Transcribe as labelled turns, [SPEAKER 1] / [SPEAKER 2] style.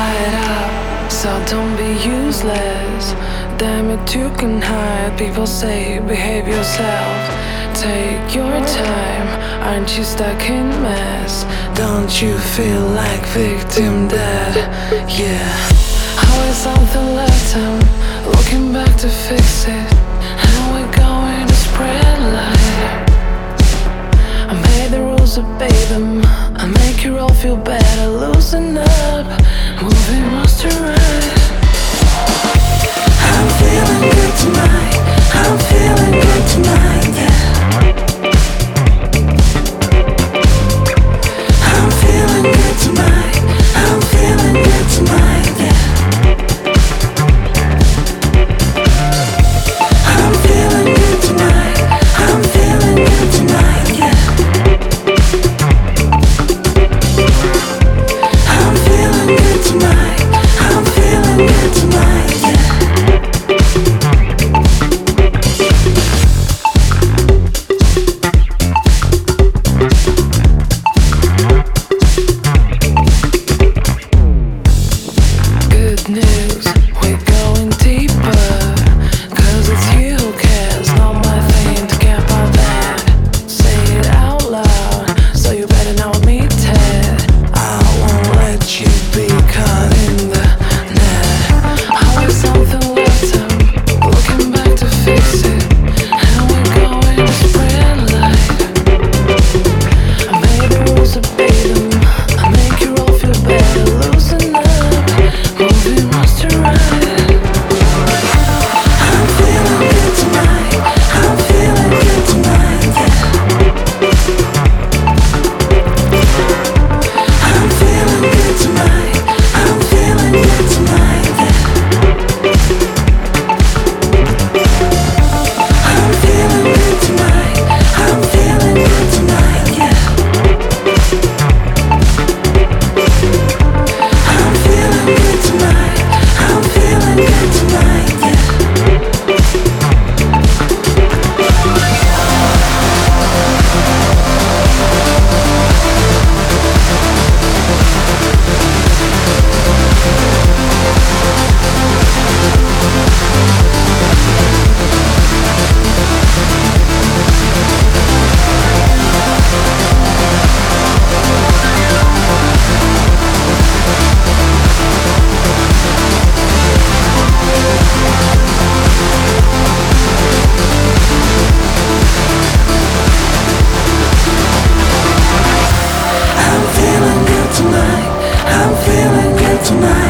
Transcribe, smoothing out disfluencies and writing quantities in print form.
[SPEAKER 1] Light up, so don't be useless. Damn it, you can hide. People say behave yourself. Take your time, aren't you stuck in mess? Don't you feel like victim dead? Yeah. Always something left, I'm looking back to fix it. And we're going to spread light. I made the rules, obey them. I make you all feel better, loosen up, moving us to right. I'm feeling good tonight. I'm feeling good tonight, yeah. I'm feeling good tonight. I'm feeling good tonight, yeah. I'm feeling good tonight. I'm feeling good tonight, yeah. I'm feeling good tonight. I'm feeling good tonight, yeah. Good news, we're going deeper. 'Cause it's you who cares, not my thing to care about that. Say it out loud, so you better know me, Ted. I won't let you be caught in the net. Always something left, I'm looking back to fix it. And we're going to spread light. I made the rules, obey them. I make you all feel better, loosen up, moving us to right. I'm feeling good tonight. I'm feeling good tonight, yeah. I'm feeling good tonight. I'm feeling good tonight, yeah. I'm feeling good tonight. I'm feeling good tonight, yeah. I'm feeling good tonight. I'm feeling good tonight, yeah. I'm feeling good tonight. I'm feeling good tonight.